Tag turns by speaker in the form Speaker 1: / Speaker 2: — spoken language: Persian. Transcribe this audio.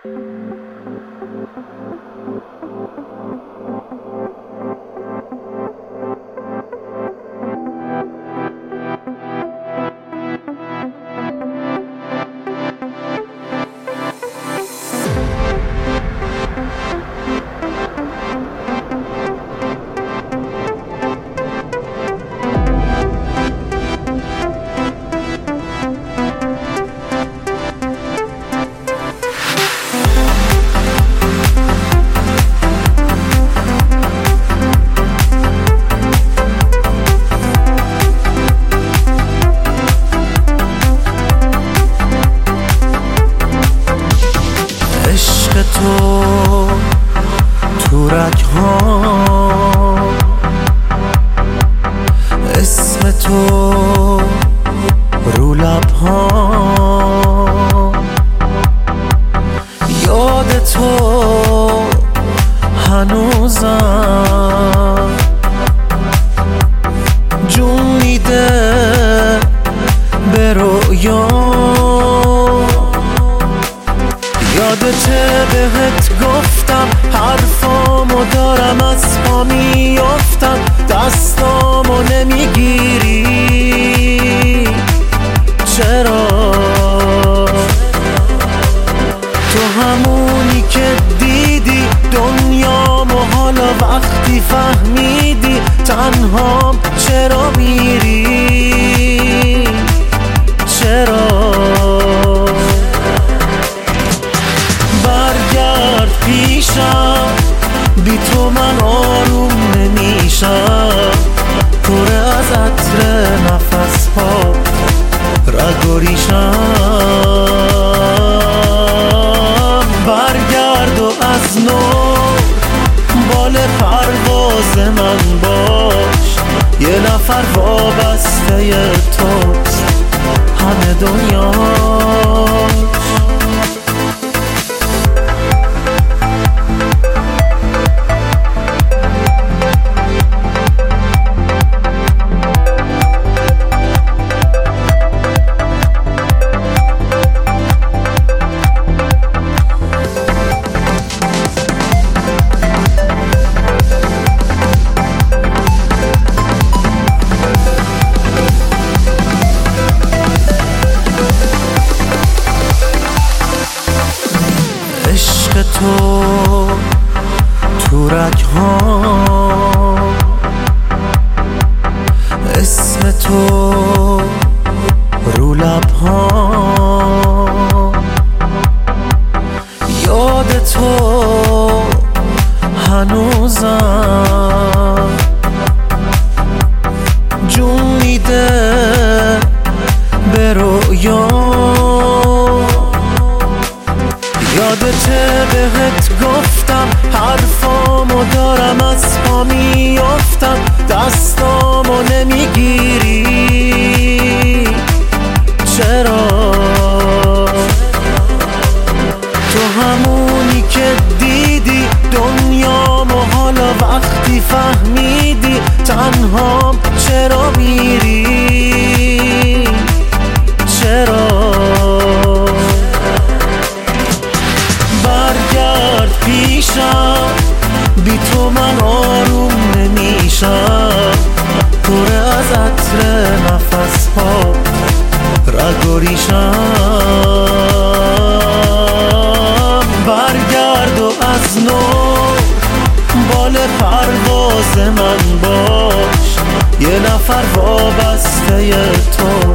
Speaker 1: تو رگ‌ها اسم تو رو لب‌ها، یاد تو هنوزم جون میده به رویا. یادته بهت گفتم حرفامو دارم از پا میافتم، دستامو نمیگیری چرا؟ تو همونی که دیدی دنیامو، حالا وقتی فهمیدی تنهام چرا میری؟ چرا؟ برگرد پیشم، بی تو من آروم نمیشم، پر از عطر نفس ها رگ و ریشم. برگرد و از نو بال پرواز من باش، یه نفر وابسته توست همه دنیاش. تو رگ‌ها اسم تو رو لب‌ها، یاد تو هنوزم جون میده به رویا. یادته بهت گفتم حرفامو دارم از پا میافتم، دستامو نمیگیری چرا؟ تو همونی که دیدی دنیامو، حالا وقتی فهمیدی تنهام چرا میری؟ چرا؟ برگرد پیشم، بی تو من آروم نمیشم، پر از عطر نفس ها رگ و ریشم. برگرد و از نو بال پرواز من باش، یه نفر وابسته تو